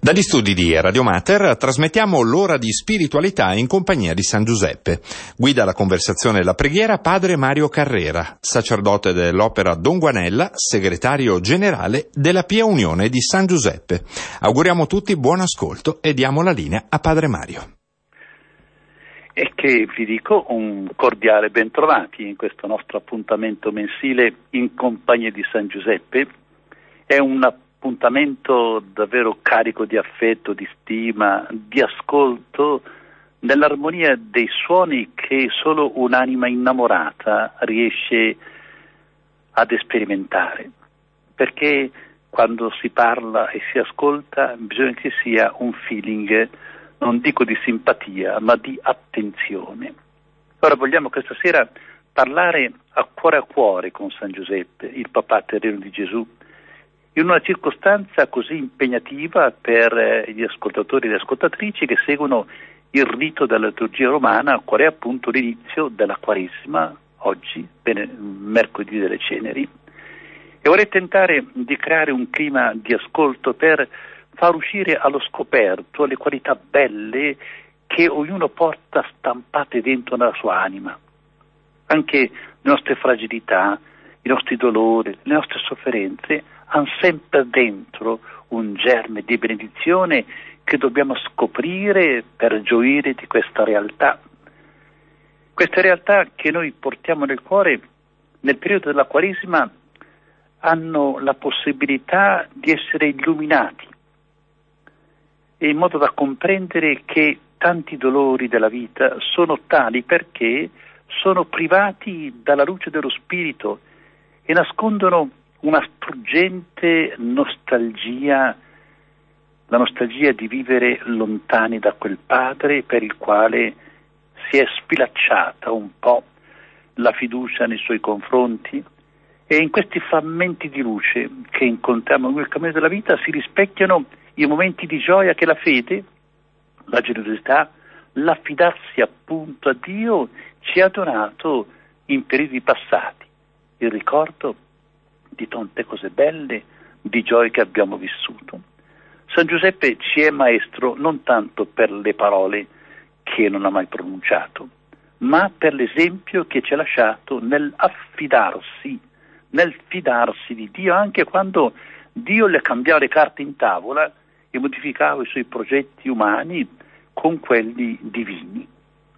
Dagli studi di Radio Mater trasmettiamo l'ora di spiritualità in compagnia di San Giuseppe. Guida la conversazione e la preghiera padre Mario Carrera, sacerdote dell'Opera Don Guanella, segretario generale della Pia Unione di San Giuseppe. Auguriamo tutti buon ascolto e diamo la linea a padre Mario. E che vi dico un cordiale bentrovati in questo nostro appuntamento mensile in compagnia di San Giuseppe. È un appuntamento davvero carico di affetto, di stima, di ascolto, nell'armonia dei suoni che solo un'anima innamorata riesce ad sperimentare, perché quando si parla e si ascolta bisogna che sia un feeling, non dico di simpatia, ma di attenzione. Ora vogliamo questa sera parlare a cuore con San Giuseppe, il papà terreno di Gesù, in una circostanza così impegnativa per gli ascoltatori e le ascoltatrici che seguono il rito della liturgia romana, qual è appunto l'inizio della Quaresima, oggi, mercoledì delle Ceneri. E vorrei tentare di creare un clima di ascolto per far uscire allo scoperto le qualità belle che ognuno porta stampate dentro nella sua anima. Anche le nostre fragilità, i nostri dolori, le nostre sofferenze hanno sempre dentro un germe di benedizione che dobbiamo scoprire per gioire di questa realtà. Queste realtà che noi portiamo nel cuore nel periodo della Quaresima hanno la possibilità di essere illuminati, in modo da comprendere che tanti dolori della vita sono tali perché sono privati dalla luce dello Spirito e nascondono una struggente nostalgia, la nostalgia di vivere lontani da quel Padre per il quale si è sfilacciata un po' la fiducia nei suoi confronti, e in questi frammenti di luce che incontriamo nel cammino della vita si rispecchiano i momenti di gioia che la fede, la generosità, l'affidarsi appunto a Dio ci ha donato in periodi passati, il ricordo di tante cose belle, di gioie che abbiamo vissuto. San Giuseppe ci è maestro non tanto per le parole che non ha mai pronunciato, ma per l'esempio che ci ha lasciato nel fidarsi di Dio, anche quando Dio le cambiava le carte in tavola e modificava i suoi progetti umani con quelli divini.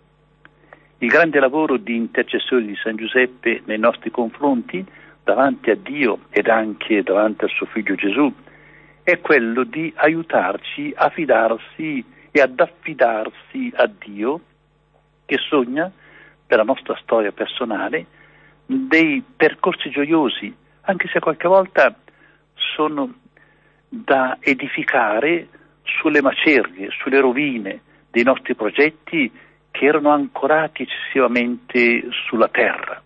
Il grande lavoro di intercessione di San Giuseppe nei nostri confronti, davanti a Dio ed anche davanti al suo figlio Gesù, è quello di aiutarci a fidarsi e ad affidarsi a Dio, che sogna per la nostra storia personale dei percorsi gioiosi, anche se qualche volta sono da edificare sulle macerie, sulle rovine dei nostri progetti che erano ancorati eccessivamente sulla terra.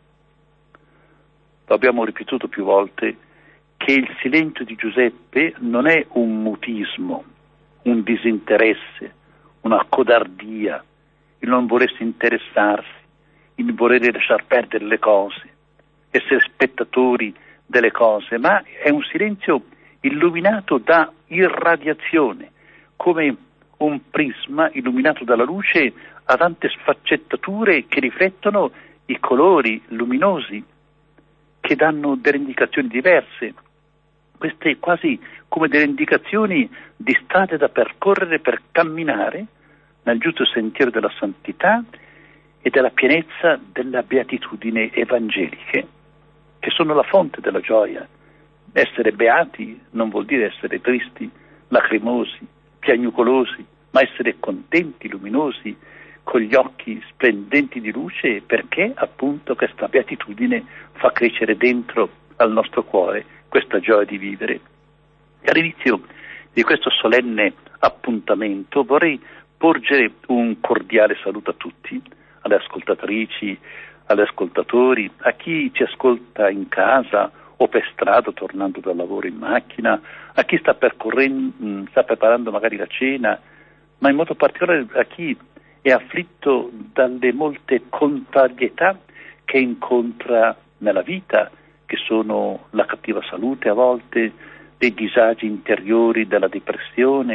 Lo abbiamo ripetuto più volte che il silenzio di Giuseppe non è un mutismo, un disinteresse, una codardia, il non volersi interessarsi, il voler lasciar perdere le cose, essere spettatori delle cose, ma è un silenzio illuminato da irradiazione, come un prisma illuminato dalla luce ha tante sfaccettature che riflettono i colori luminosi, che danno delle indicazioni diverse, queste quasi come delle indicazioni di strade da percorrere per camminare nel giusto sentiero della santità e della pienezza della beatitudine evangeliche, che sono la fonte della gioia. Essere beati non vuol dire essere tristi, lacrimosi, piagnucolosi, ma essere contenti, luminosi, con gli occhi splendenti di luce, perché appunto questa beatitudine fa crescere dentro al nostro cuore questa gioia di vivere. E all'inizio di questo solenne appuntamento vorrei porgere un cordiale saluto a tutti, alle ascoltatrici, agli ascoltatori, a chi ci ascolta in casa o per strada tornando dal lavoro in macchina, a chi sta preparando magari la cena, ma in modo particolare a chi è afflitto dalle molte contrarietà che incontra nella vita, che sono la cattiva salute a volte, dei disagi interiori, della depressione,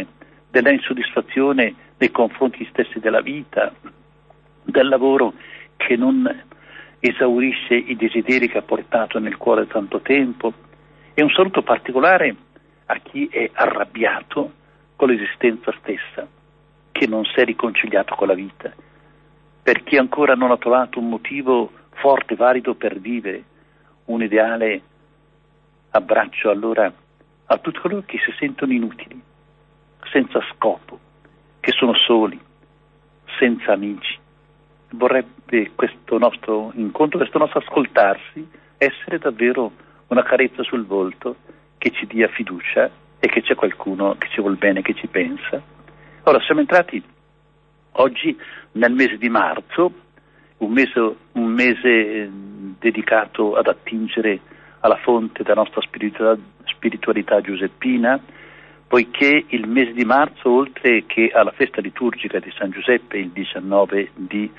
della insoddisfazione nei confronti stessi della vita, del lavoro che non esaurisce i desideri che ha portato nel cuore tanto tempo, e un saluto particolare a chi è arrabbiato con l'esistenza stessa, che non si è riconciliato con la vita, per chi ancora non ha trovato un motivo forte, valido per vivere, un ideale. Abbraccio allora a tutti coloro che si sentono inutili, senza scopo, che sono soli, senza amici. Vorrebbe questo nostro incontro, questo nostro ascoltarsi, essere davvero una carezza sul volto che ci dia fiducia e che c'è qualcuno che ci vuol bene, che ci pensa. Ora, siamo entrati oggi nel mese di marzo, un mese dedicato ad attingere alla fonte della nostra spiritualità giuseppina, poiché il mese di marzo, oltre che alla festa liturgica di San Giuseppe il 19 di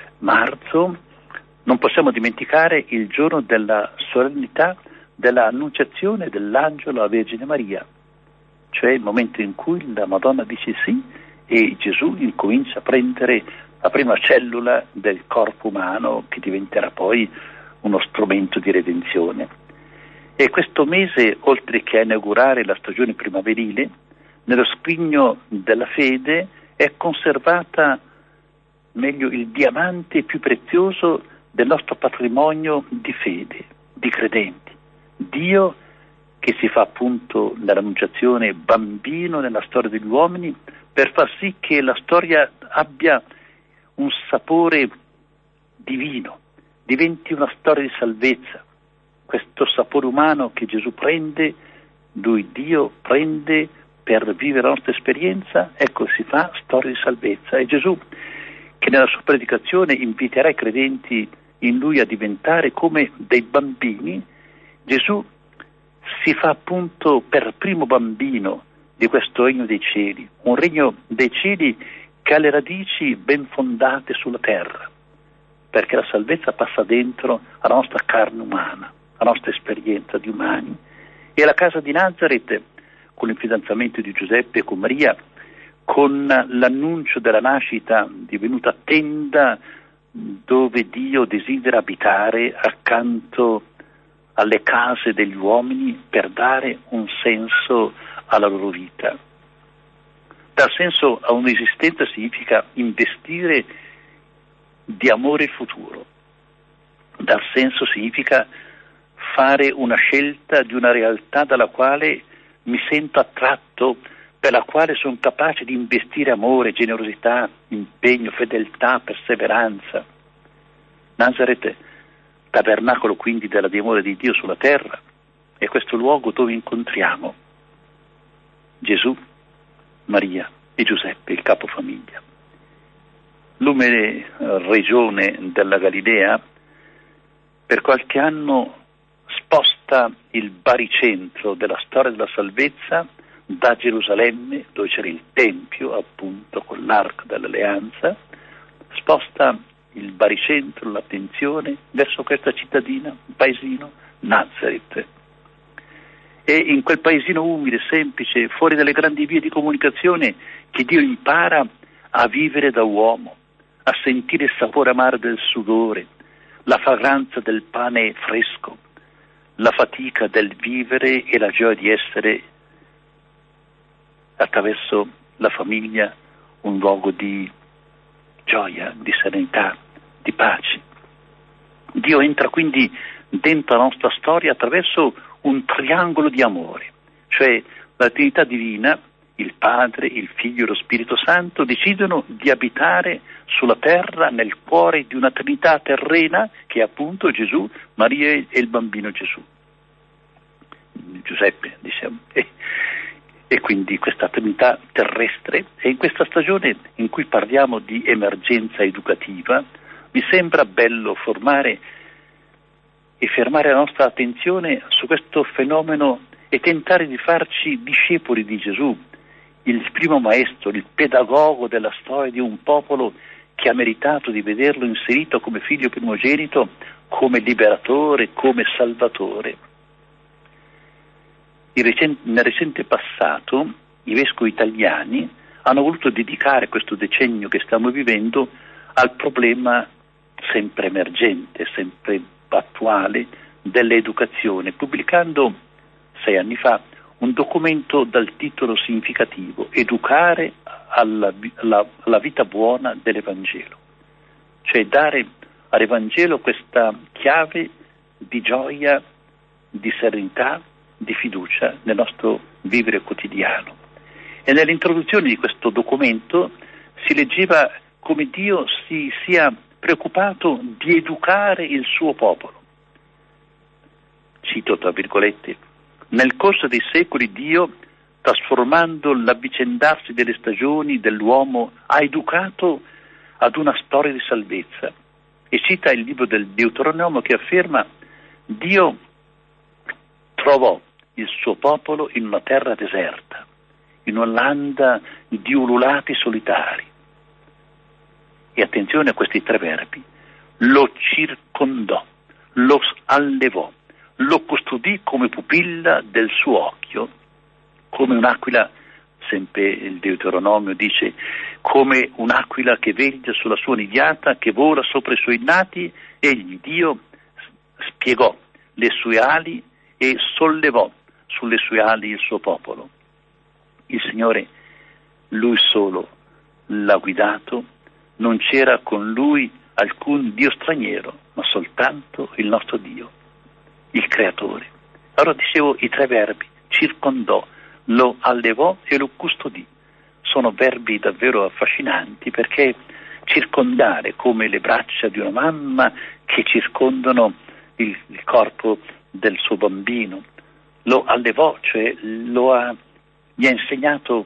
marzo, non possiamo dimenticare il giorno della solennità della annunciazione dell'angelo alla Vergine Maria, cioè il momento in cui la Madonna dice sì e Gesù incomincia a prendere la prima cellula del corpo umano che diventerà poi uno strumento di redenzione. E questo mese, oltre che a inaugurare la stagione primaverile, nello scrigno della fede è conservata meglio il diamante più prezioso del nostro patrimonio di fede, di credenti. Dio che si fa appunto nell'annunciazione bambino nella storia degli uomini per far sì che la storia abbia un sapore divino, diventi una storia di salvezza. Questo sapore umano che Gesù prende, lui Dio prende per vivere la nostra esperienza, ecco, si fa storia di salvezza. E Gesù, che nella sua predicazione inviterà i credenti in lui a diventare come dei bambini, Gesù si fa appunto per primo bambino di questo regno dei cieli, un regno dei cieli che ha le radici ben fondate sulla terra, perché la salvezza passa dentro alla nostra carne umana, alla nostra esperienza di umani. E la casa di Nazareth, con il fidanzamento di Giuseppe con Maria, con l'annuncio della nascita divenuta tenda dove Dio desidera abitare accanto alle case degli uomini per dare un senso alla loro vita. Dar senso a un'esistenza significa investire di amore il futuro. Dar senso significa fare una scelta di una realtà dalla quale mi sento attratto, per la quale sono capace di investire amore, generosità, impegno, fedeltà, perseveranza. Nazareth, tabernacolo quindi della dimora di Dio sulla terra, è questo luogo dove incontriamo Gesù, Maria e Giuseppe, il capofamiglia. L'umile regione della Galilea per qualche anno sposta il baricentro della storia della salvezza da Gerusalemme, dove c'era il Tempio, appunto, con l'Arca dell'Alleanza, sposta il baricentro, l'attenzione verso questa cittadina, un paesino, Nazareth. E in quel paesino umile, semplice, fuori dalle grandi vie di comunicazione, che Dio impara a vivere da uomo, a sentire il sapore amaro del sudore, la fragranza del pane fresco, la fatica del vivere e la gioia di essere attraverso la famiglia un luogo di gioia, di serenità, di pace. Dio entra quindi dentro la nostra storia attraverso un triangolo di amore, cioè la Trinità divina, il Padre, il Figlio e lo Spirito Santo decidono di abitare sulla terra nel cuore di una Trinità terrena che è appunto Gesù, Maria e il bambino Gesù. Giuseppe, diciamo. E quindi questa Trinità terrestre. E in questa stagione in cui parliamo di emergenza educativa mi sembra bello formare e fermare la nostra attenzione su questo fenomeno e tentare di farci discepoli di Gesù, il primo maestro, il pedagogo della storia di un popolo che ha meritato di vederlo inserito come figlio primogenito, come liberatore, come salvatore. Nel recente passato i vescovi italiani hanno voluto dedicare questo decennio che stiamo vivendo al problema sempre emergente, sempre attuale dell'educazione, pubblicando 6 anni fa un documento dal titolo significativo: Educare alla vita buona dell'Evangelo, cioè dare all'Evangelo questa chiave di gioia, di serenità, di fiducia nel nostro vivere quotidiano. E nell'introduzione di questo documento si leggeva come Dio si sia preoccupato di educare il suo popolo. Cito tra virgolette: nel corso dei secoli Dio, trasformando l'avvicendarsi delle stagioni dell'uomo, ha educato ad una storia di salvezza. E cita il libro del Deuteronomio che afferma: Dio trovò il suo popolo in una terra deserta, in una landa di ululati solitari. E attenzione a questi 3 verbi: lo circondò, lo allevò, lo custodì come pupilla del suo occhio, come un'aquila, sempre il Deuteronomio dice, come un'aquila che veglia sulla sua nidiata, che vola sopra i suoi nati. Egli, Dio, spiegò le sue ali e sollevò sulle sue ali il suo popolo. Il Signore, Lui solo, l'ha guidato, non c'era con Lui alcun Dio straniero, ma soltanto il nostro Dio, il Creatore. Allora dicevo i 3 verbi: circondò, lo allevò e lo custodì. Sono verbi davvero affascinanti, perché circondare come le braccia di una mamma che circondano il corpo del suo bambino, lo allevò, cioè gli ha insegnato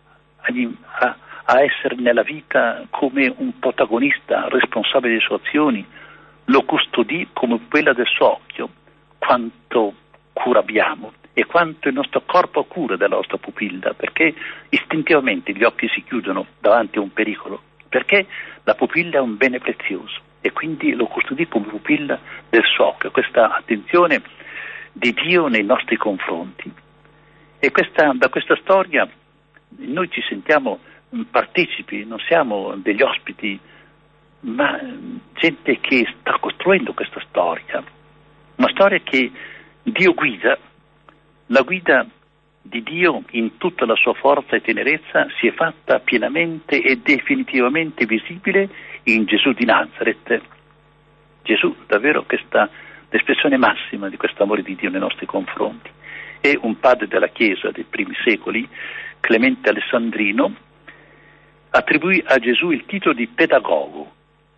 a essere nella vita come un protagonista responsabile delle sue azioni, lo custodì come quella del suo occhio. Quanto cura abbiamo e quanto il nostro corpo ha cura della nostra pupilla, perché istintivamente gli occhi si chiudono davanti a un pericolo, perché la pupilla è un bene prezioso e quindi lo custodì come pupilla del suo occhio. Questa attenzione di Dio nei nostri confronti. E da questa storia noi ci sentiamo partecipi, non siamo degli ospiti, ma gente che sta costruendo questa storia, una storia che Dio guida. La guida di Dio in tutta la sua forza e tenerezza si è fatta pienamente e definitivamente visibile in Gesù di Nazaret. Gesù, davvero, questa l'espressione massima di questo amore di Dio nei nostri confronti. E un padre della Chiesa dei primi secoli, Clemente Alessandrino, attribuì a Gesù il titolo di pedagogo.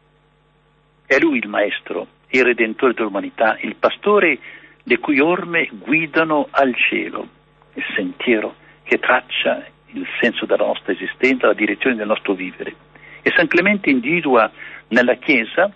È lui il maestro, il redentore dell'umanità, il pastore le cui orme guidano al cielo, il sentiero che traccia il senso della nostra esistenza, la direzione del nostro vivere. E San Clemente individua nella Chiesa,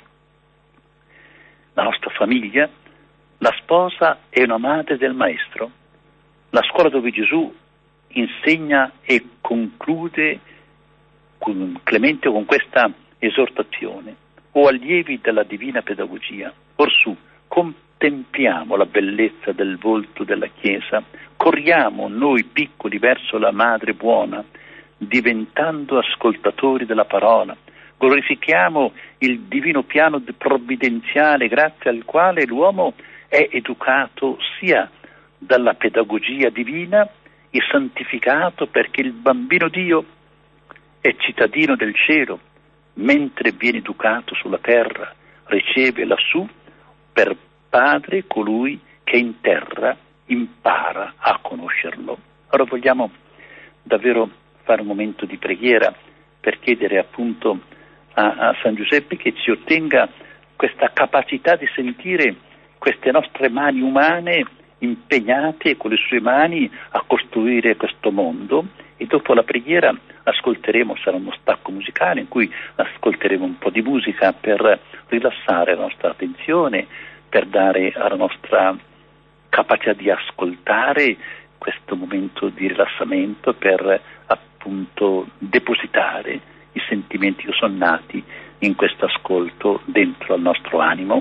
la nostra famiglia, la sposa è una madre del Maestro, la scuola dove Gesù insegna e conclude con Clemente con questa esortazione: o allievi della divina pedagogia, orsù, contempliamo la bellezza del volto della Chiesa, corriamo noi piccoli verso la Madre buona, diventando ascoltatori della parola, glorifichiamo il divino piano provvidenziale grazie al quale l'uomo è educato sia dalla pedagogia divina e santificato perché il bambino Dio è cittadino del cielo, mentre viene educato sulla terra, riceve lassù per padre colui che in terra impara a conoscerlo. Ora vogliamo davvero fare un momento di preghiera per chiedere appunto a San Giuseppe che ci ottenga questa capacità di sentire queste nostre mani umane impegnate con le sue mani a costruire questo mondo. E dopo la preghiera ascolteremo, sarà uno stacco musicale in cui ascolteremo un po' di musica per rilassare la nostra attenzione, per dare alla nostra capacità di ascoltare questo momento di rilassamento, per appunto depositare i sentimenti che sono nati in questo ascolto dentro al nostro animo.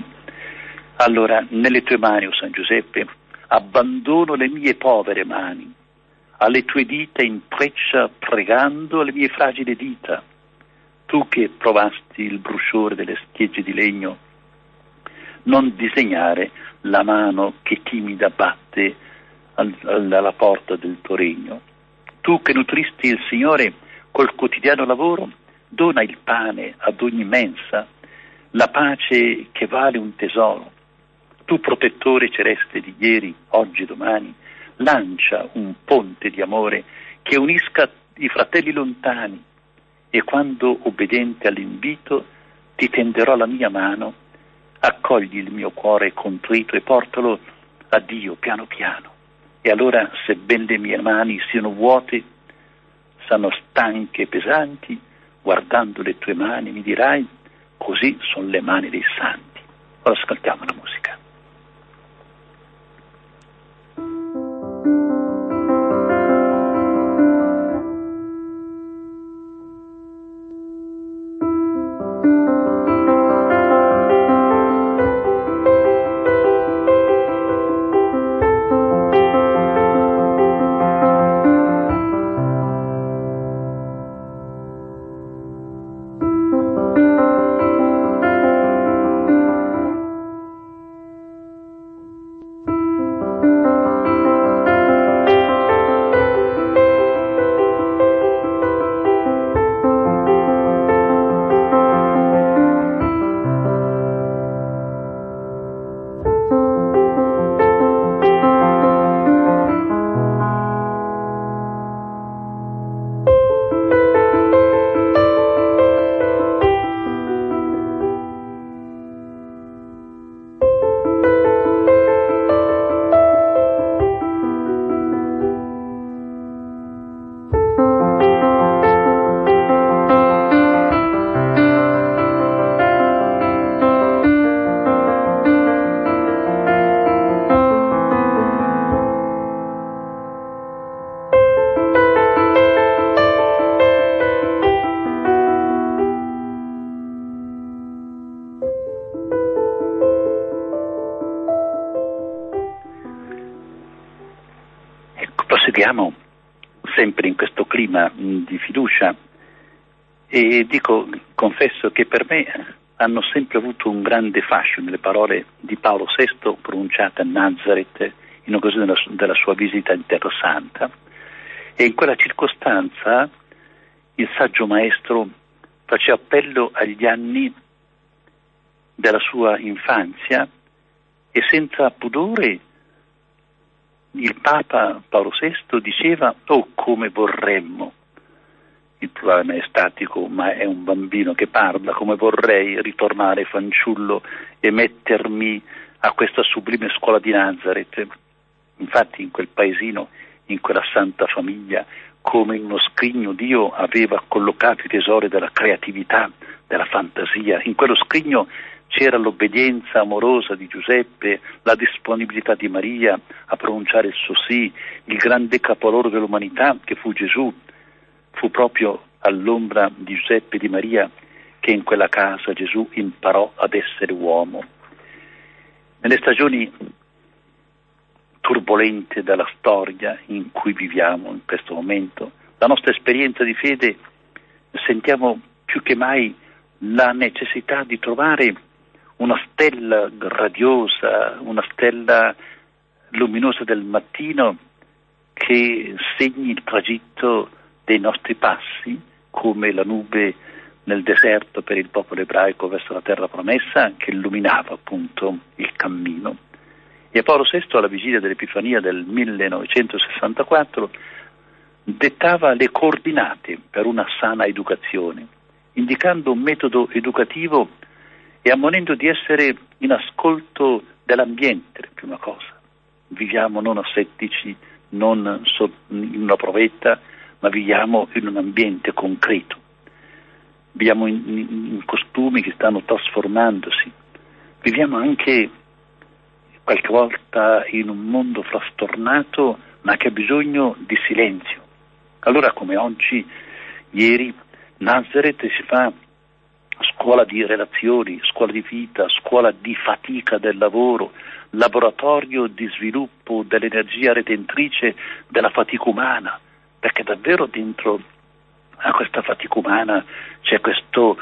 Allora, nelle tue mani, o San Giuseppe, abbandono le mie povere mani, alle tue dita intreccia pregando le mie fragili dita. Tu che provasti il bruciore delle schegge di legno, non disegnare la mano che timida batte alla porta del tuo regno. Tu che nutristi il Signore col quotidiano lavoro, dona il pane ad ogni mensa, la pace che vale un tesoro. Tu, protettore celeste di ieri, oggi e domani, lancia un ponte di amore che unisca i fratelli lontani, e quando, obbediente all'invito, ti tenderò la mia mano, accogli il mio cuore contrito e portalo a Dio piano piano. E allora, sebben le mie mani siano vuote, saranno stanche e pesanti, guardando le tue mani mi dirai: così sono le mani dei santi. Ora ascoltiamo la musica. Proseguiamo sempre in questo clima di fiducia e confesso che per me hanno sempre avuto un grande fascino le parole di Paolo VI pronunciate a Nazareth in occasione della sua visita in Terra Santa, e in quella circostanza il saggio maestro faceva appello agli anni della sua infanzia e senza pudore il Papa Paolo VI diceva: oh, come vorremmo, il plurale è statico ma è un bambino che parla, come vorrei ritornare fanciullo e mettermi a questa sublime scuola di Nazareth. Infatti in quel paesino, in quella santa famiglia, come in uno scrigno Dio aveva collocato i tesori della creatività, della fantasia. In quello scrigno c'era l'obbedienza amorosa di Giuseppe, la disponibilità di Maria a pronunciare il suo sì, il grande capolavoro dell'umanità che fu Gesù. Fu proprio all'ombra di Giuseppe e di Maria che in quella casa Gesù imparò ad essere uomo. Nelle stagioni turbolente della storia in cui viviamo in questo momento, la nostra esperienza di fede, sentiamo più che mai la necessità di trovare una stella radiosa, una stella luminosa del mattino che segni il tragitto dei nostri passi, come la nube nel deserto per il popolo ebraico verso la terra promessa, che illuminava appunto il cammino. E Paolo VI, alla vigilia dell'Epifania del 1964, dettava le coordinate per una sana educazione, indicando un metodo educativo e ammonendo di essere in ascolto dell'ambiente, per prima cosa. Viviamo non asettici, non in una provetta, ma viviamo in un ambiente concreto. Viviamo in costumi che stanno trasformandosi. Viviamo anche qualche volta in un mondo frastornato, ma che ha bisogno di silenzio. Allora, come oggi, ieri, Nazareth si fa scuola di relazioni, scuola di vita, scuola di fatica del lavoro, laboratorio di sviluppo dell'energia redentrice della fatica umana, perché davvero dentro a questa fatica umana c'è questo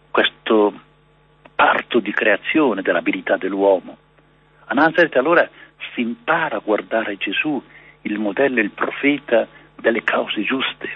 parto di creazione dell'abilità dell'uomo. A Nazareth allora si impara a guardare Gesù, il modello, il profeta delle cause giuste.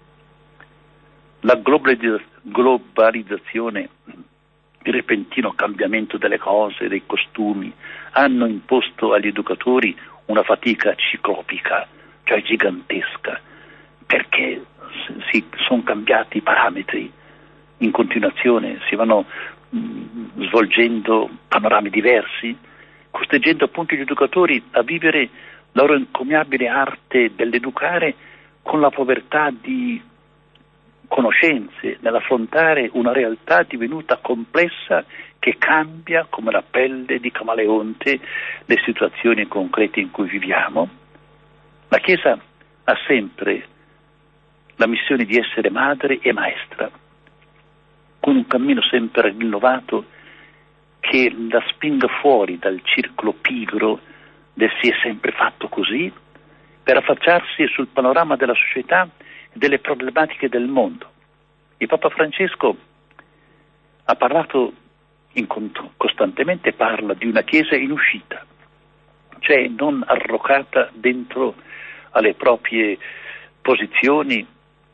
La globalizzazione, il repentino cambiamento delle cose, dei costumi, hanno imposto agli educatori una fatica ciclopica, cioè gigantesca, perché si sono cambiati i parametri in continuazione, si vanno svolgendo panorami diversi, costringendo appunto gli educatori a vivere la loro encomiabile arte dell'educare con la povertà di conoscenze, nell'affrontare una realtà divenuta complessa che cambia come la pelle di camaleonte le situazioni concrete in cui viviamo. La Chiesa ha sempre la missione di essere madre e maestra, con un cammino sempre rinnovato che la spinga fuori dal circolo pigro del si è sempre fatto così, per affacciarsi sul panorama della società e delle problematiche del mondo. Il Papa Francesco ha parlato costantemente, parla di una Chiesa in uscita, cioè non arroccata dentro alle proprie posizioni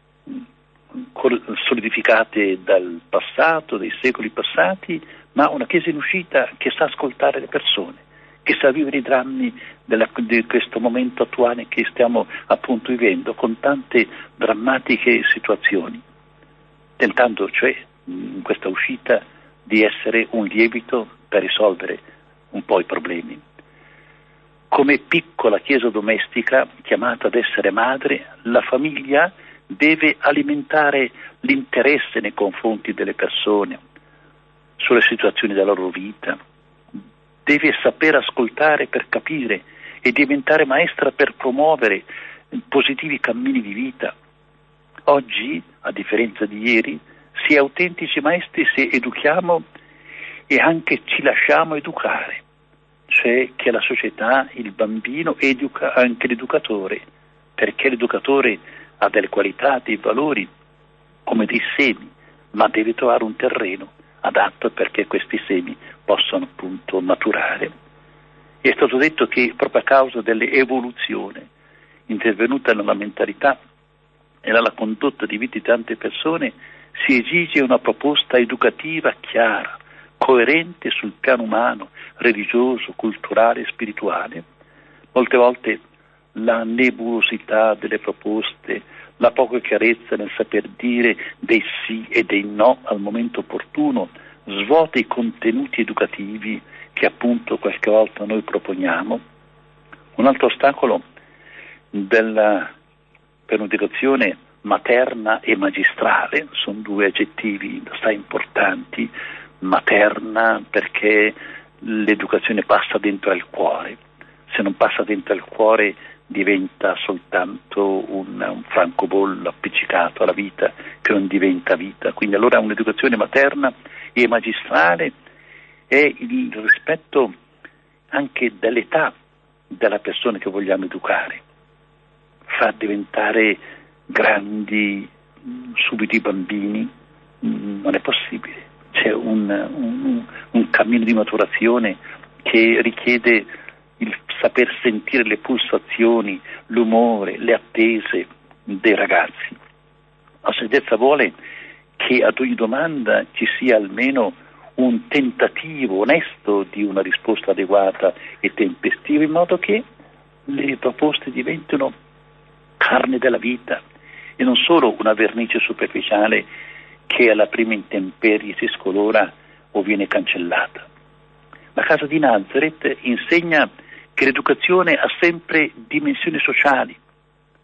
solidificate dal passato, dai secoli passati, ma una Chiesa in uscita che sa ascoltare le persone, che sa vivere i drammi di questo momento attuale che stiamo appunto vivendo, con tante drammatiche situazioni, tentando cioè in questa uscita di essere un lievito per risolvere un po' i problemi. Come piccola Chiesa domestica chiamata ad essere madre, la famiglia deve alimentare l'interesse nei confronti delle persone, sulle situazioni della loro vita, deve saper ascoltare per capire e diventare maestra per promuovere positivi cammini di vita. Oggi, a differenza di ieri, si è autentici maestri se educhiamo e anche ci lasciamo educare, cioè che la società, il bambino educa anche l'educatore, perché l'educatore ha delle qualità, dei valori come dei semi, ma deve trovare un terreno adatto perché questi semi possano appunto maturare. È stato detto che proprio a causa dell'evoluzione intervenuta nella mentalità e nella condotta di vita di tante persone si esige una proposta educativa chiara, coerente sul piano umano, religioso, culturale e spirituale. Molte volte la nebulosità delle proposte, la poca chiarezza nel saper dire dei sì e dei no al momento opportuno svuota i contenuti educativi che appunto qualche volta noi proponiamo. Un altro ostacolo per un'educazione materna e magistrale, sono due aggettivi assai importanti, materna perché l'educazione passa dentro al cuore, se non passa dentro al cuore diventa soltanto un francobollo appiccicato alla vita che non diventa vita. Quindi allora un'educazione materna e magistrale è il rispetto anche dell'età della persona che vogliamo educare, far diventare grandi subito i bambini non è possibile. C'è un cammino di maturazione che richiede il saper sentire le pulsazioni, l'umore, le attese dei ragazzi. La saggezza vuole che ad ogni domanda ci sia almeno un tentativo onesto di una risposta adeguata e tempestiva, in modo che le proposte diventino carne della vita e non solo una vernice superficiale che alla prima intemperie si scolora o viene cancellata. La casa di Nazareth insegna che l'educazione ha sempre dimensioni sociali,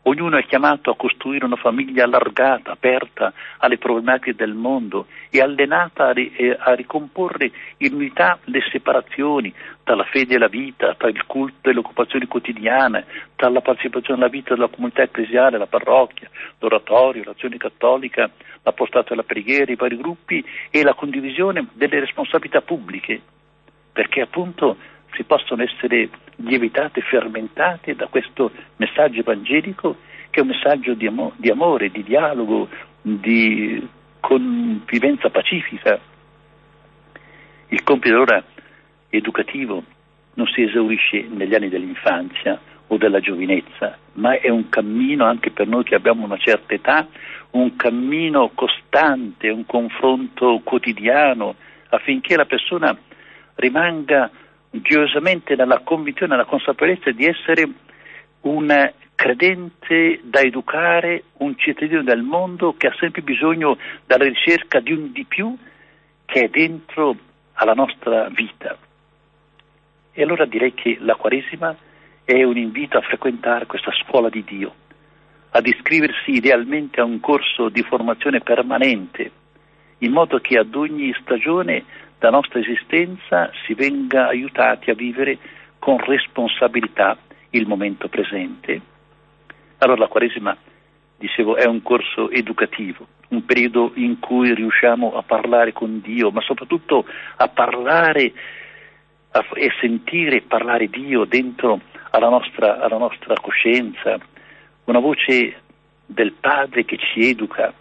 Ognuno è chiamato a costruire una famiglia allargata, aperta alle problematiche del mondo e allenata a ricomporre in unità le separazioni tra la fede e la vita, tra il culto e le occupazioni quotidiane, tra la partecipazione alla vita della comunità ecclesiale, la parrocchia, l'oratorio, l'azione cattolica, l'apostato e la preghiera, i vari gruppi e la condivisione delle responsabilità pubbliche, perché appunto si possono essere lievitate, fermentate da questo messaggio evangelico, che è un messaggio di amore, di dialogo, di convivenza pacifica. Il compito allora educativo non si esaurisce negli anni dell'infanzia o della giovinezza, ma è un cammino anche per noi che abbiamo una certa età, un cammino costante, un confronto quotidiano, affinché la persona rimanga gioiosamente nella convinzione, nella consapevolezza di essere un credente da educare, un cittadino del mondo che ha sempre bisogno della ricerca di un di più che è dentro alla nostra vita. E allora direi che la Quaresima è un invito a frequentare questa scuola di Dio, ad iscriversi idealmente a un corso di formazione permanente, in modo che ad ogni stagione della nostra esistenza si venga aiutati a vivere con responsabilità il momento presente. Allora la Quaresima, dicevo, è un corso educativo, un periodo in cui riusciamo a parlare con Dio, ma soprattutto a parlare e sentire parlare Dio dentro alla nostra coscienza, una voce del Padre che ci educa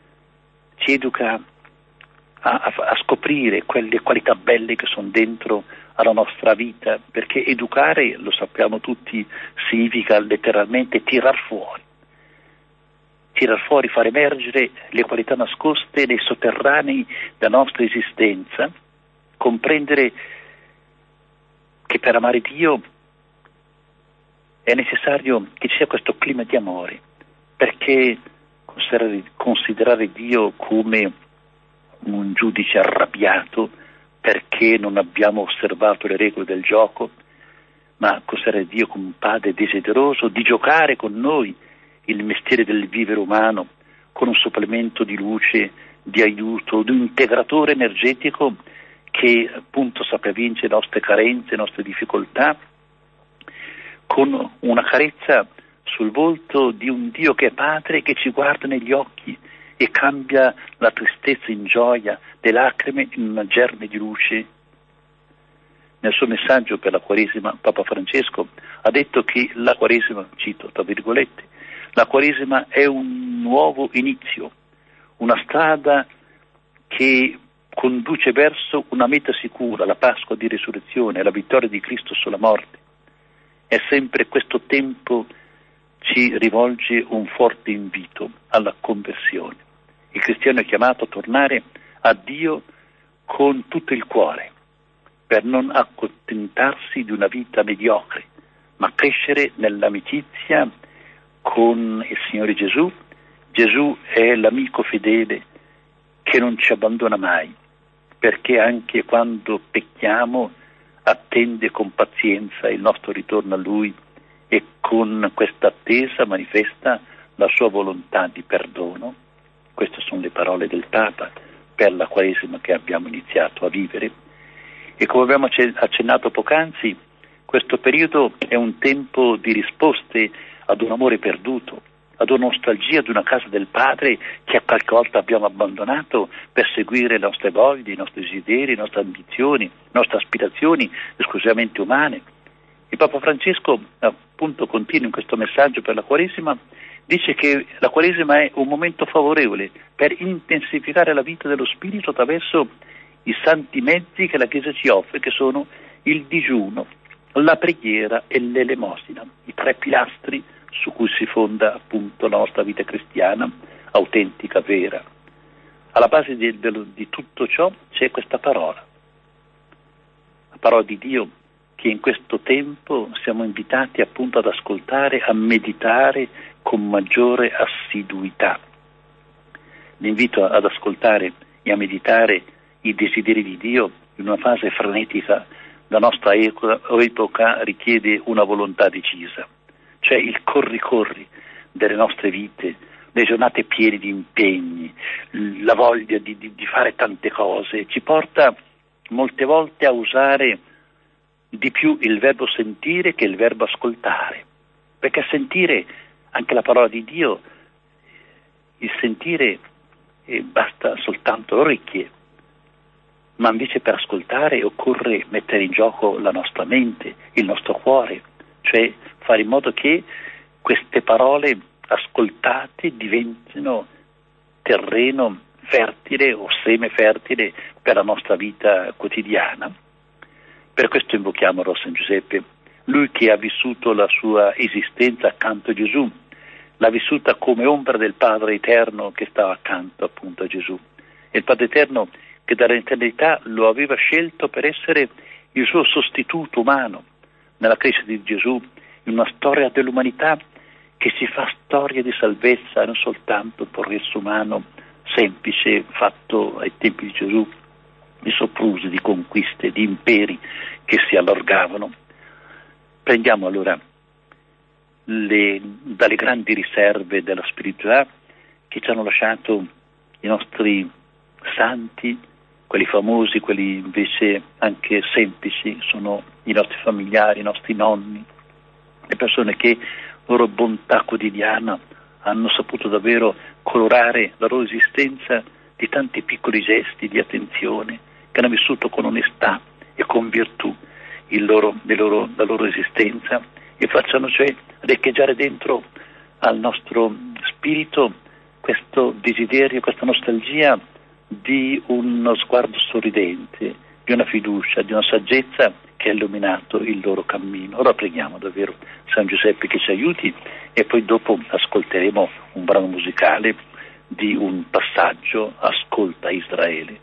a scoprire quelle qualità belle che sono dentro alla nostra vita, perché educare, lo sappiamo tutti, significa letteralmente tirar fuori, far emergere le qualità nascoste nei sotterranei della nostra esistenza, comprendere che per amare Dio è necessario che ci sia questo clima di amore, perché considerare Dio come un giudice arrabbiato perché non abbiamo osservato le regole del gioco, ma considerare Dio come un padre desideroso di giocare con noi il mestiere del vivere umano, con un supplemento di luce, di aiuto, di un integratore energetico che appunto sappia vincere le nostre carenze, le nostre difficoltà, con una carezza sul volto di un Dio che è padre, che ci guarda negli occhi e cambia la tristezza in gioia, le lacrime in una germe di luce. Nel suo messaggio per la Quaresima, Papa Francesco ha detto che la Quaresima, cito tra virgolette, la Quaresima è un nuovo inizio, una strada che conduce verso una meta sicura, la Pasqua di Risurrezione, la vittoria di Cristo sulla morte. È sempre questo tempo ci rivolge un forte invito alla conversione. Il cristiano è chiamato a tornare a Dio con tutto il cuore, per non accontentarsi di una vita mediocre, ma crescere nell'amicizia con il Signore Gesù. Gesù è l'amico fedele che non ci abbandona mai, perché anche quando pecchiamo attende con pazienza il nostro ritorno a Lui e con questa attesa manifesta la sua volontà di perdono. Queste sono le parole del Papa per la Quaresima che abbiamo iniziato a vivere. E come abbiamo accennato poc'anzi, questo periodo è un tempo di risposte ad un amore perduto, ad una nostalgia di una casa del Padre che a qualche volta abbiamo abbandonato per seguire le nostre voglie, i nostri desideri, le nostre ambizioni, le nostre aspirazioni esclusivamente umane. Il Papa Francesco appunto continua in questo messaggio per la Quaresima, dice che la Quaresima è un momento favorevole per intensificare la vita dello Spirito attraverso i santi mezzi che la Chiesa ci offre, che sono il digiuno, la preghiera e l'elemosina, i tre pilastri su cui si fonda appunto la nostra vita cristiana autentica, vera. Alla base di tutto ciò c'è questa parola, la parola di Dio, che in questo tempo siamo invitati appunto ad ascoltare, a meditare con maggiore assiduità. L'invito ad ascoltare e a meditare i desideri di Dio in una fase frenetica la nostra epoca richiede una volontà decisa, cioè il corri-corri delle nostre vite, le giornate piene di impegni, la voglia di fare tante cose, ci porta molte volte a usare di più il verbo sentire che il verbo ascoltare, perché a sentire anche la parola di Dio, il sentire basta soltanto l'orecchie, ma invece per ascoltare occorre mettere in gioco la nostra mente, il nostro cuore, cioè fare in modo che queste parole ascoltate diventino terreno fertile o seme fertile per la nostra vita quotidiana. Per questo invochiamo San Giuseppe, lui che ha vissuto la sua esistenza accanto a Gesù, l'ha vissuta come ombra del Padre Eterno che stava accanto appunto a Gesù. E il Padre Eterno che dall'eternità lo aveva scelto per essere il suo sostituto umano nella crescita di Gesù, in una storia dell'umanità che si fa storia di salvezza, non soltanto il progresso umano semplice fatto ai tempi di Gesù, di soprusi, di conquiste, di imperi che si allargavano. Prendiamo allora dalle grandi riserve della spiritualità che ci hanno lasciato i nostri santi, quelli famosi, quelli invece anche semplici, sono i nostri familiari, i nostri nonni, le persone che loro bontà quotidiana hanno saputo davvero colorare la loro esistenza di tanti piccoli gesti di attenzione, che hanno vissuto con onestà e con virtù la loro esistenza, e facciano cioè riecheggiare dentro al nostro spirito questo desiderio, questa nostalgia di uno sguardo sorridente, di una fiducia, di una saggezza che ha illuminato il loro cammino. Ora preghiamo davvero San Giuseppe che ci aiuti, e poi dopo ascolteremo un brano musicale di un passaggio, Ascolta Israele,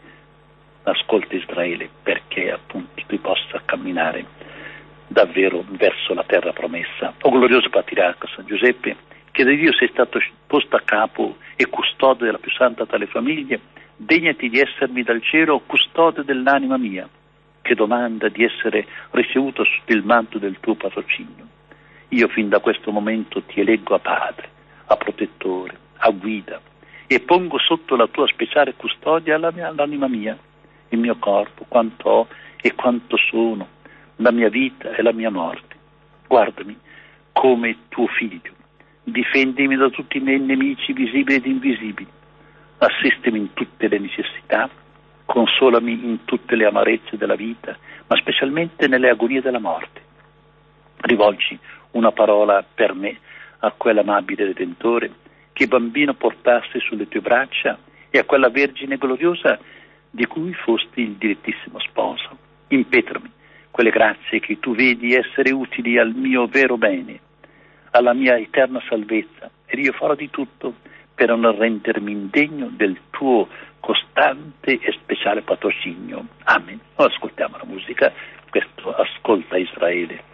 perché appunto tu possa camminare davvero verso la terra promessa. O glorioso patriarca San Giuseppe, che da Dio sei stato posto a capo e custode della più santa tra le famiglie, degnati di essermi dal cielo custode dell'anima mia, che domanda di essere ricevuto sotto il manto del tuo patrocinio. Io fin da questo momento ti eleggo a padre, a protettore, a guida, e pongo sotto la tua speciale custodia l'anima mia, il mio corpo, quanto ho e quanto sono, la mia vita e la mia morte. Guardami come tuo figlio, difendimi da tutti i miei nemici visibili ed invisibili, assistimi in tutte le necessità, consolami in tutte le amarezze della vita, ma specialmente nelle agonie della morte. Rivolgi una parola per me a quell'amabile Redentore che bambino portasse sulle tue braccia e a quella Vergine gloriosa di cui fosti il direttissimo sposo. Impetrami quelle grazie che tu vedi essere utili al mio vero bene, alla mia eterna salvezza, ed io farò di tutto per non rendermi indegno del tuo costante e speciale patrocinio. Amen. Ascoltiamo la musica, questo Ascolta Israele.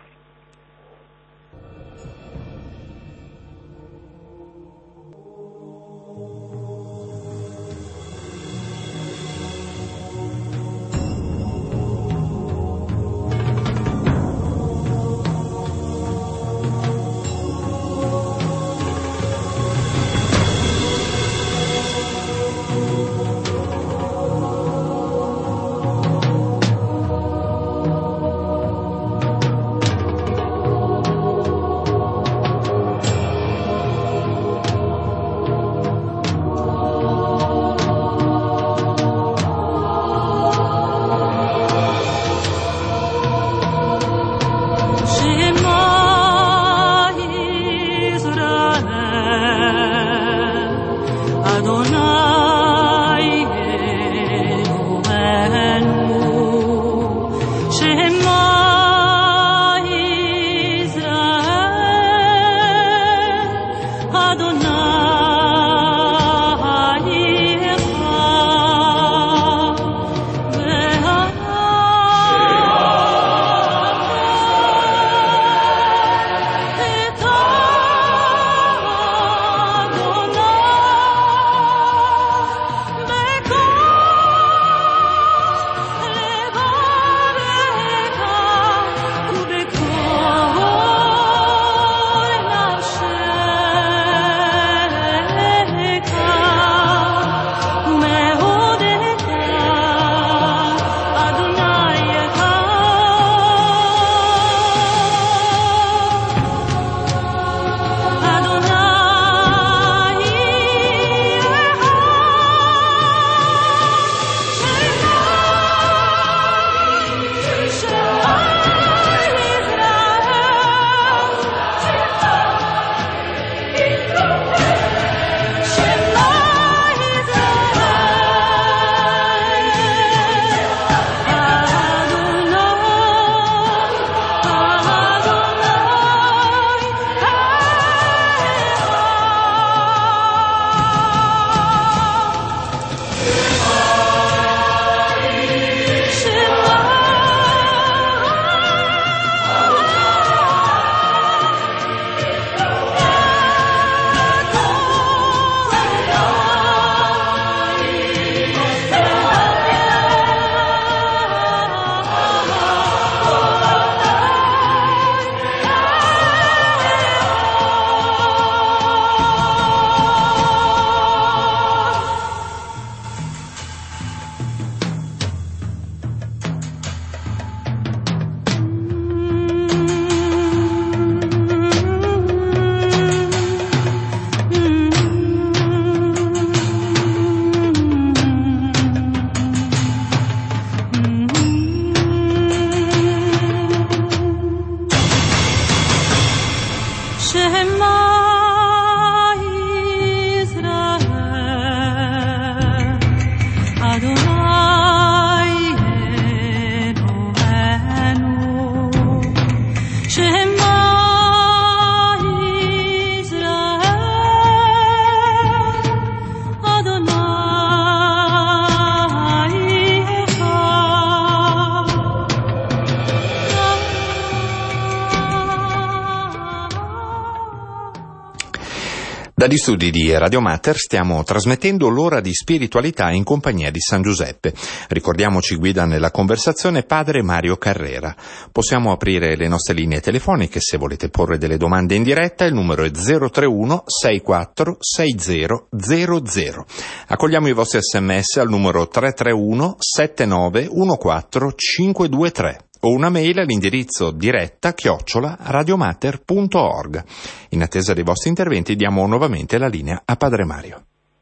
Dagli studi di Radio Mater stiamo trasmettendo l'ora di spiritualità in compagnia di San Giuseppe. Ricordiamoci, guida nella conversazione padre Mario Carrera. Possiamo aprire le nostre linee telefoniche se volete porre delle domande in diretta. Il numero è 031 64 60 00. Accogliamo i vostri sms al numero 331 79 14 523. O una mail all'indirizzo diretta@radiomater.org. In attesa dei vostri interventi diamo nuovamente la linea a Padre Mario.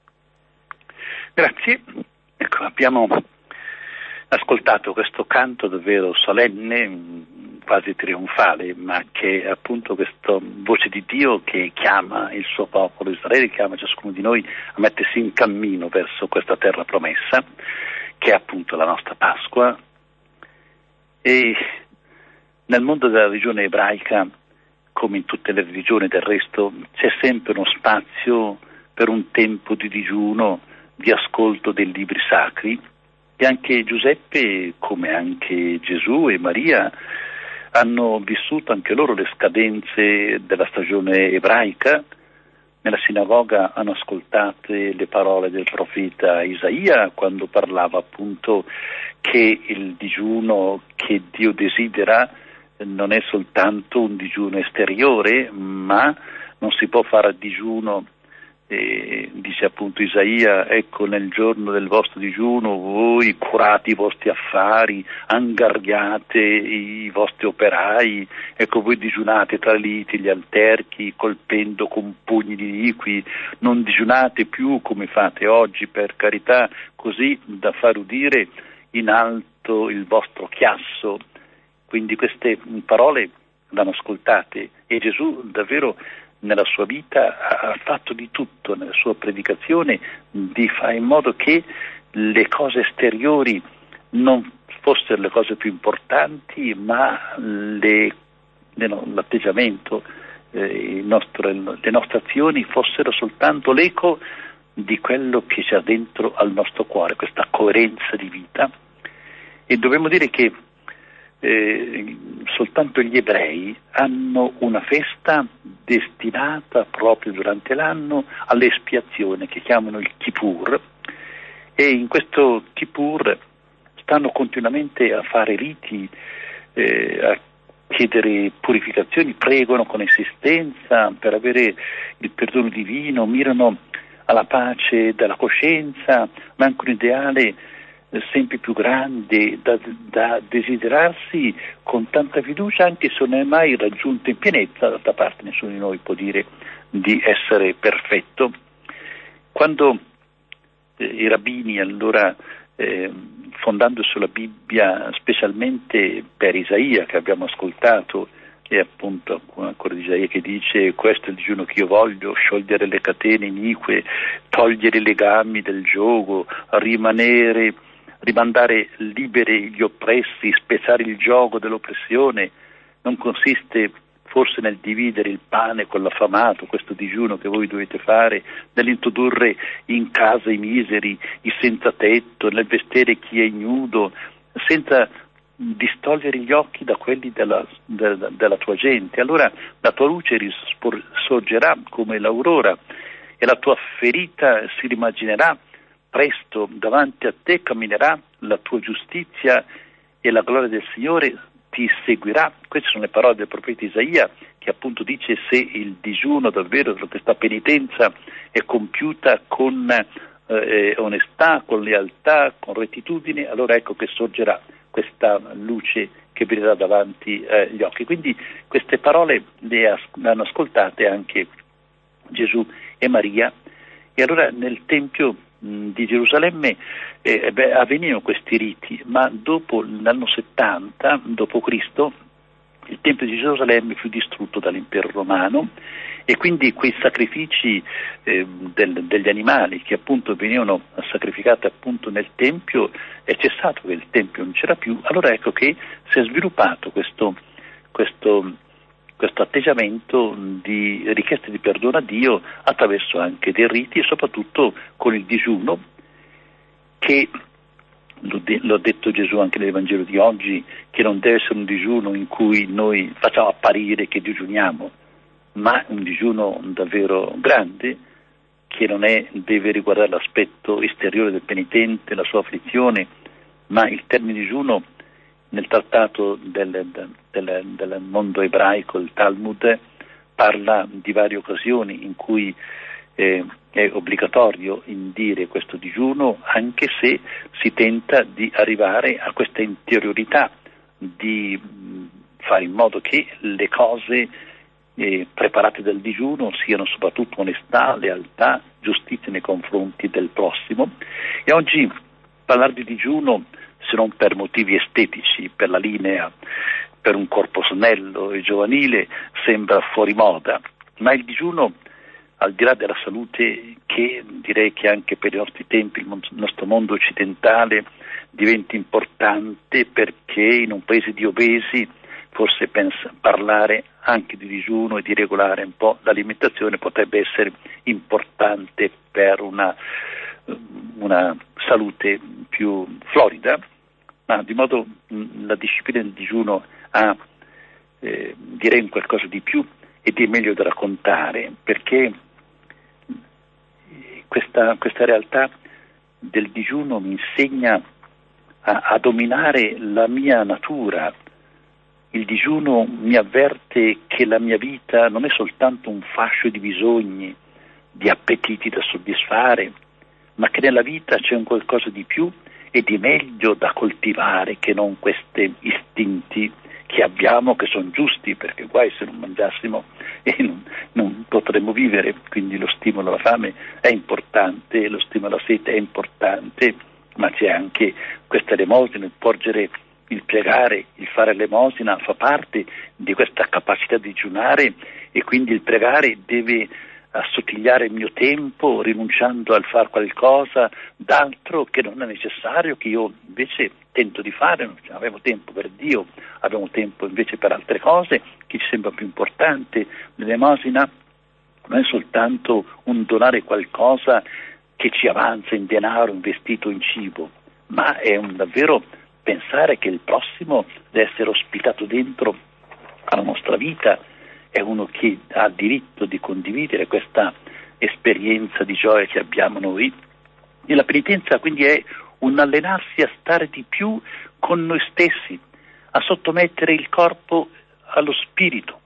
Grazie. Ecco, abbiamo ascoltato questo canto davvero solenne, quasi trionfale, ma che è appunto questa voce di Dio che chiama il suo popolo Israele, chiama ciascuno di noi a mettersi in cammino verso questa terra promessa, che è appunto la nostra Pasqua. E nel mondo della religione ebraica, come in tutte le religioni del resto, c'è sempre uno spazio per un tempo di digiuno, di ascolto dei libri sacri, e anche Giuseppe, come anche Gesù e Maria, hanno vissuto anche loro le scadenze della stagione ebraica. Nella sinagoga hanno ascoltato le parole del profeta Isaia quando parlava appunto che il digiuno che Dio desidera non è soltanto un digiuno esteriore, ma non si può fare digiuno, dice appunto Isaia, ecco nel giorno del vostro digiuno voi curate i vostri affari, angariate i vostri operai, ecco voi digiunate tra liti gli alterchi, colpendo con pugni iniqui, non digiunate più come fate oggi, per carità, così da far udire in alto il vostro chiasso. Quindi queste parole vanno ascoltate, e Gesù davvero nella sua vita ha fatto di tutto, nella sua predicazione, di fare in modo che le cose esteriori non fossero le cose più importanti, ma l'atteggiamento, le nostre azioni fossero soltanto l'eco di quello che c'è dentro al nostro cuore, questa coerenza di vita. E dobbiamo dire che soltanto gli ebrei hanno una festa destinata proprio durante l'anno all'espiazione, che chiamano il Kippur, e in questo Kippur stanno continuamente a fare riti, a chiedere purificazioni, pregano con insistenza per avere il perdono divino, mirano alla pace della coscienza, ma anche un ideale sempre più grande da desiderarsi con tanta fiducia, anche se non è mai raggiunto in pienezza. D'altra parte nessuno di noi può dire di essere perfetto. Quando i rabbini, allora fondando sulla Bibbia, specialmente per Isaia che abbiamo ascoltato, e appunto ancora di Isaia che dice: questo è il digiuno che io voglio, sciogliere le catene inique, togliere i legami del giogo, rimandare liberi gli oppressi, spezzare il giogo dell'oppressione. Non consiste forse nel dividere il pane con l'affamato, questo digiuno che voi dovete fare, nell'introdurre in casa i miseri, i senza tetto, nel vestire chi è ignudo, senza distogliere gli occhi da quelli della tua gente. Allora la tua luce sorgerà come l'aurora e la tua ferita si rimarginerà. Presto davanti a te camminerà la tua giustizia e la gloria del Signore ti seguirà. Queste sono le parole del profeta Isaia, che appunto dice: se il digiuno davvero, questa penitenza è compiuta con onestà, con lealtà, con rettitudine, allora ecco che sorgerà questa luce che brillerà davanti agli occhi. Quindi queste parole le hanno ascoltate anche Gesù e Maria, e allora nel Tempio di Gerusalemme avvenivano questi riti, ma dopo l'anno 70 d.C. il Tempio di Gerusalemme fu distrutto dall'impero romano, e quindi quei sacrifici degli animali che appunto venivano sacrificati appunto nel Tempio, è cessato che il Tempio non c'era più. Allora ecco che si è sviluppato questo atteggiamento di richiesta di perdono a Dio attraverso anche dei riti, e soprattutto con il digiuno, che l'ha detto Gesù anche nel Vangelo di oggi, che non deve essere un digiuno in cui noi facciamo apparire che digiuniamo, ma un digiuno davvero grande, che non deve riguardare l'aspetto esteriore del penitente, la sua afflizione, ma il termine digiuno nel trattato del mondo ebraico, il Talmud, parla di varie occasioni in cui è obbligatorio indire questo digiuno, anche se si tenta di arrivare a questa interiorità, di fare in modo che le cose preparate dal digiuno siano soprattutto onestà, lealtà, giustizia nei confronti del prossimo. E oggi parlare di digiuno, se non per motivi estetici, per la linea, per un corpo snello e giovanile, sembra fuori moda, ma il digiuno, al di là della salute, che direi che anche per i nostri tempi, il nostro mondo occidentale, diventa importante, perché in un paese di obesi forse parlare anche di digiuno e di regolare un po' l'alimentazione potrebbe essere importante per una salute più florida, ma di modo la disciplina del digiuno ha direi un qualcosa di più ed è meglio da raccontare, perché questa realtà del digiuno mi insegna a dominare la mia natura. Il digiuno mi avverte che la mia vita non è soltanto un fascio di bisogni, di appetiti da soddisfare, ma che nella vita c'è un qualcosa di più e di meglio da coltivare che non questi istinti che abbiamo, che sono giusti, perché guai se non mangiassimo e non potremmo vivere. Quindi lo stimolo alla fame è importante, lo stimolo alla sete è importante, ma c'è anche questa elemosina, il porgere, il pregare, il fare l'elemosina fa parte di questa capacità di digiunare, e quindi il pregare deve assottigliare il mio tempo, rinunciando al far qualcosa d'altro che non è necessario, che io invece tento di fare. Non avevo tempo per Dio, abbiamo tempo invece per altre cose che ci sembra più importante. L'elemosina non è soltanto un donare qualcosa che ci avanza in denaro, in vestito, in cibo, ma è un davvero pensare che il prossimo deve essere ospitato dentro alla nostra vita, è uno che ha diritto di condividere questa esperienza di gioia che abbiamo noi. E la penitenza quindi è un allenarsi a stare di più con noi stessi, a sottomettere il corpo allo spirito.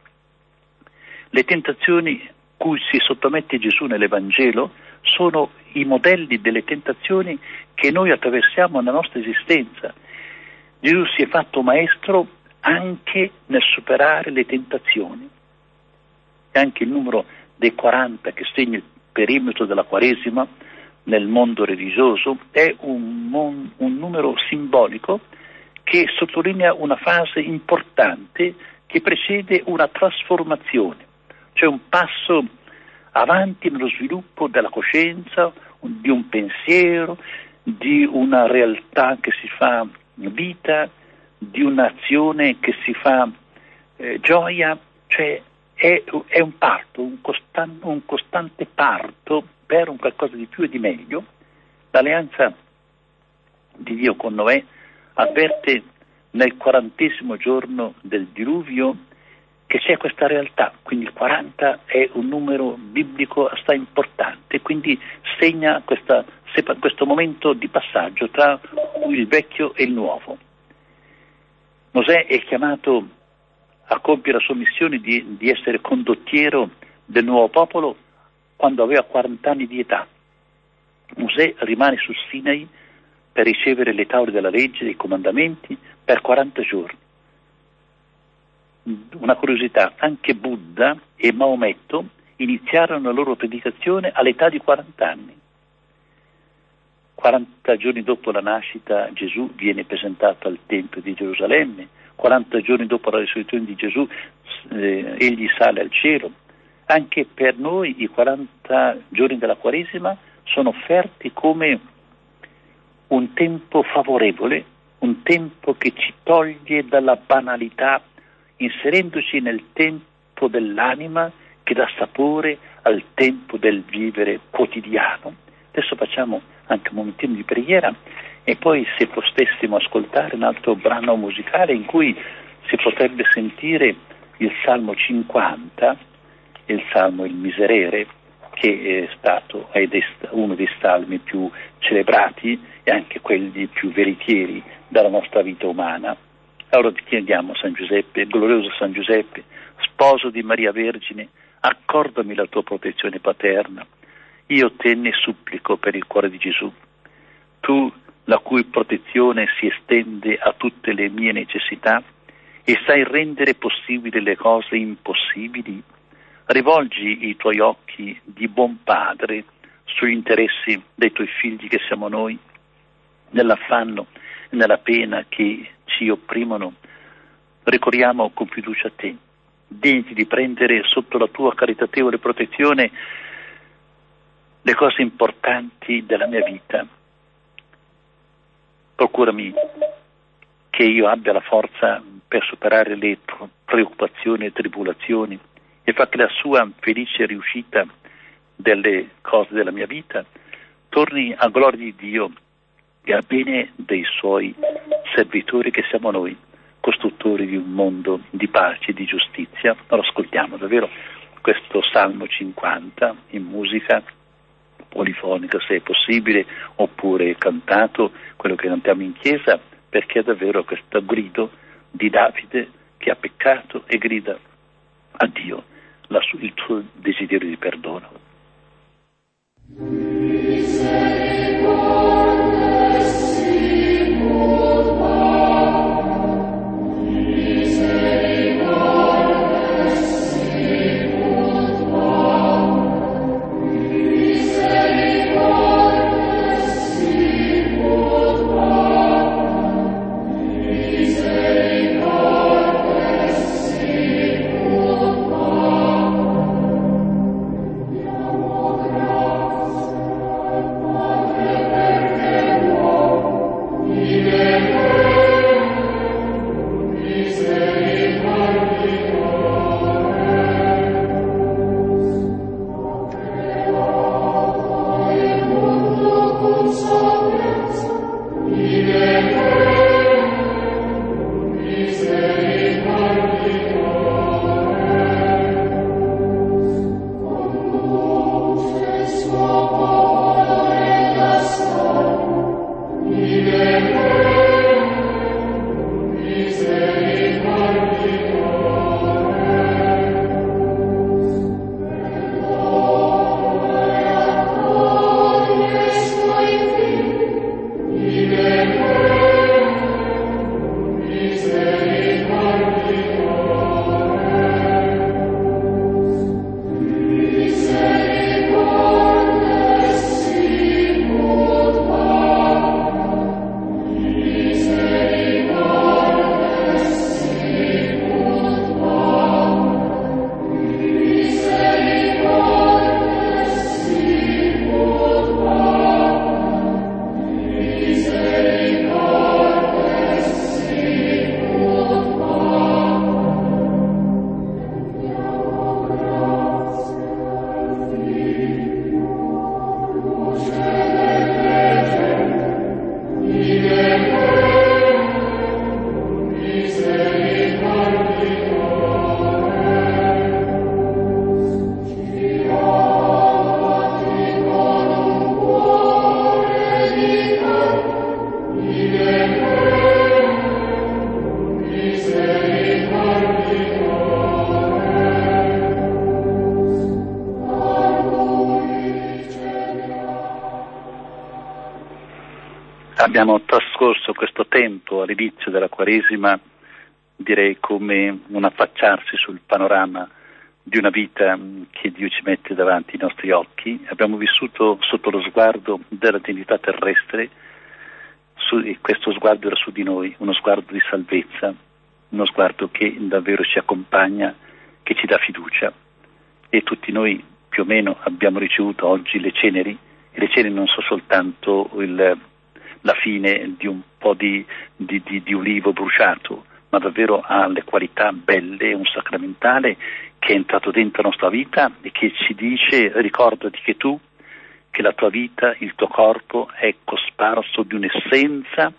Le tentazioni cui si sottomette Gesù nell'Evangelo sono i modelli delle tentazioni che noi attraversiamo nella nostra esistenza. Gesù si è fatto maestro anche nel superare le tentazioni. E anche il numero dei 40 che segna il perimetro della Quaresima nel mondo religioso è un numero simbolico che sottolinea una fase importante che precede una trasformazione, cioè un passo avanti nello sviluppo della coscienza, di un pensiero, di una realtà che si fa vita, di un'azione che si fa gioia, cioè è un parto, un costante parto per un qualcosa di più e di meglio. L'alleanza di Dio con Noè avverte nel 40° giorno del diluvio che c'è questa realtà, quindi il 40 è un numero biblico assai importante, quindi segna questo momento di passaggio tra il vecchio e il nuovo. Mosè è chiamato a compiere la sua missione di essere condottiero del nuovo popolo quando aveva 40 anni di età. Mosè rimane sul Sinai per ricevere le tavole della legge, dei comandamenti, per 40 giorni. Una curiosità, anche Buddha e Maometto iniziarono la loro predicazione all'età di 40 anni. 40 giorni dopo la nascita Gesù viene presentato al Tempio di Gerusalemme, 40 giorni dopo la risurrezione di Gesù egli sale al cielo. Anche per noi i 40 giorni della Quaresima sono offerti come un tempo favorevole, un tempo che ci toglie dalla banalità, inserendoci nel tempo dell'anima che dà sapore al tempo del vivere quotidiano. Adesso facciamo anche un momentino di preghiera e poi, se potessimo ascoltare un altro brano musicale in cui si potrebbe sentire il Salmo 50, il salmo il Miserere, che è stato ed è uno dei salmi più celebrati e anche quelli più veritieri della nostra vita umana. Allora ti chiediamo, San Giuseppe, glorioso San Giuseppe, sposo di Maria Vergine, accordami la tua protezione paterna. Io te ne supplico per il cuore di Gesù, tu la cui protezione si estende a tutte le mie necessità e sai rendere possibili le cose impossibili. Rivolgi i tuoi occhi di buon padre sugli interessi dei tuoi figli che siamo noi, nell'affanno, nella pena che ci opprimono. Ricorriamo con fiducia a te, degni di prendere sotto la tua caritatevole protezione le cose importanti della mia vita. Procurami che io abbia la forza per superare le preoccupazioni e tribolazioni e fa che la sua felice riuscita delle cose della mia vita torni a gloria di Dio e a bene dei suoi servitori che siamo noi, costruttori di un mondo di pace e di giustizia. Allora ascoltiamo davvero questo Salmo 50 in musica polifonica, se è possibile, oppure cantato, quello che cantiamo in chiesa, perché è davvero questo grido di Davide che ha peccato e grida a Dio il suo desiderio di perdono. Abbiamo trascorso questo tempo all'inizio della Quaresima, direi come un affacciarsi sul panorama di una vita che Dio ci mette davanti ai nostri occhi. Abbiamo vissuto sotto lo sguardo della divinità terrestre, e questo sguardo era su di noi, uno sguardo di salvezza, uno sguardo che davvero ci accompagna, che ci dà fiducia. E tutti noi più o meno abbiamo ricevuto oggi le ceneri, e le ceneri non sono soltanto la fine di un po' di ulivo bruciato, ma davvero ha le qualità belle, un sacramentale che è entrato dentro la nostra vita e che ci dice: ricordati che la tua vita, il tuo corpo è cosparso di un'essenza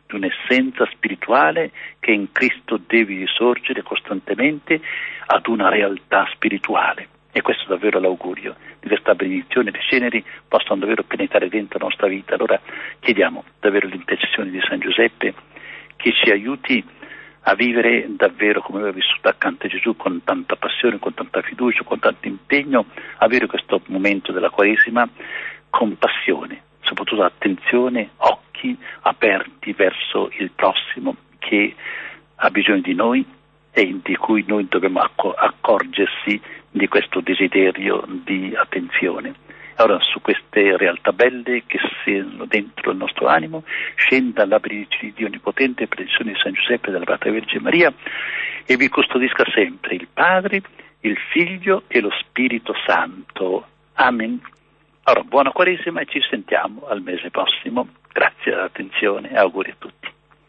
spirituale che in Cristo devi risorgere costantemente ad una realtà spirituale. E questo è davvero l'augurio di questa benedizione, le ceneri possano davvero penetrare dentro la nostra vita. Allora chiediamo davvero l'intercessione di San Giuseppe che ci aiuti a vivere davvero come aveva vissuto accanto a Gesù, con tanta passione, con tanta fiducia, con tanto impegno, avere questo momento della Quaresima con passione, soprattutto attenzione, occhi aperti verso il prossimo che ha bisogno di noi e di cui noi dobbiamo accorgersi di questo desiderio di attenzione. Allora, su queste realtà belle che siano dentro il nostro animo, scenda la benedizione di Dio Onnipotente, benedizione di San Giuseppe e della Beata Vergine Maria, e vi custodisca sempre il Padre, il Figlio e lo Spirito Santo. Amen. Allora, buona Quaresima e ci sentiamo al mese prossimo. Grazie dell'attenzione e auguri a tutti.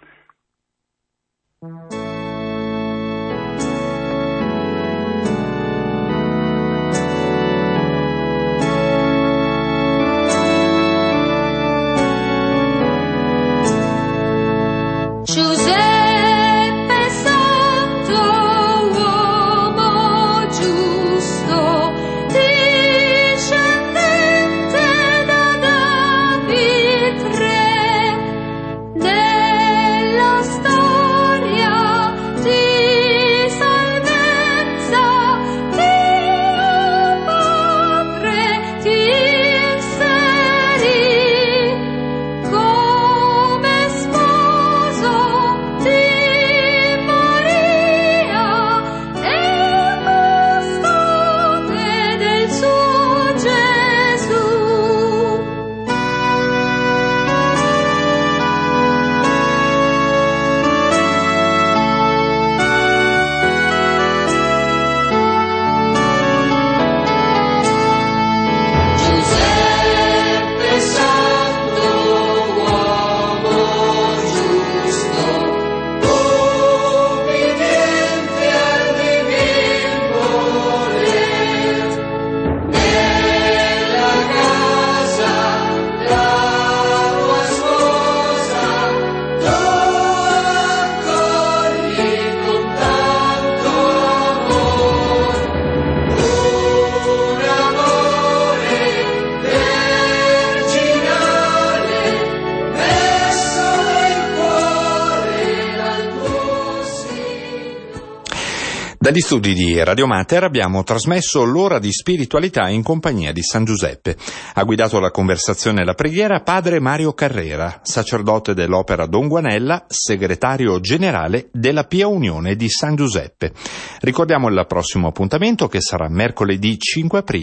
Dagli studi di Radio Mater abbiamo trasmesso l'ora di spiritualità in compagnia di San Giuseppe. Ha guidato la conversazione e la preghiera padre Mario Carrera, sacerdote dell'Opera Don Guanella, segretario generale della Pia Unione di San Giuseppe. Ricordiamo il prossimo appuntamento che sarà mercoledì 5 aprile